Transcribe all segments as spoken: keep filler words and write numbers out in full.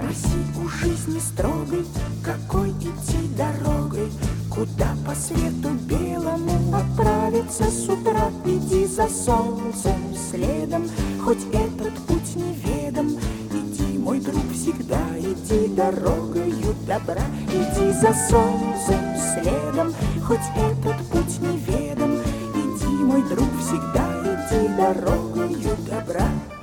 Спроси у жизни строгой, какой идти дорогой, куда по свету белому отправиться с утра. Иди за солнцем следом, хоть этот путь неведом. Иди, мой друг, всегда иди дорогою добра. Иди за солнцем следом, хоть этот путь неведом. Иди, мой друг, всегда иди дорогою добра.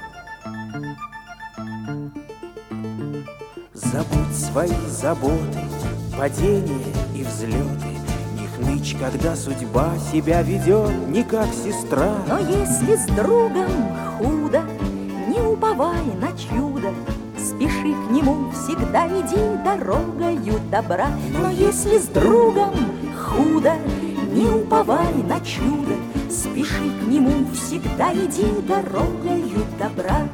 Забудь свои заботы, падения и взлеты. Не хнычь, когда судьба себя ведет не как сестра. Но если с другом худо, не уповай на чудо. Спеши к нему, всегда иди дорогою добра. Но если с другом худо, не уповай на чудо. Спеши к нему, всегда иди дорогою добра.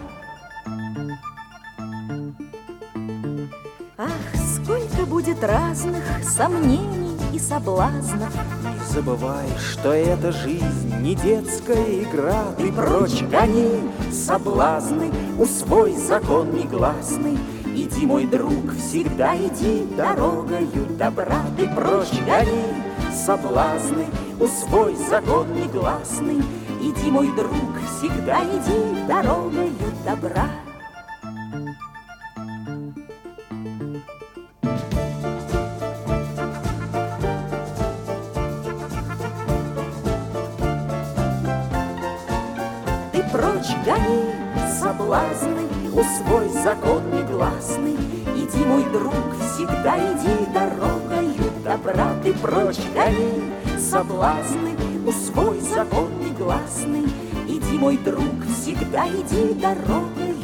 Ах, сколько будет разных сомнений и соблазнов. Не забывай, что эта жизнь не детская игра. Ты прочь гони соблазны, усвой закон негласный. Иди, мой друг, всегда иди дорогою добра. Ты прочь гони соблазны, усвой закон негласный. Иди, мой друг, всегда иди дорогою добра. Прочь гони соблазны, усвой закон негласный. Иди, мой друг, всегда иди дорогою добра. Ты прочь гони соблазны, усвой закон негласный. Иди, мой друг, всегда иди дорогою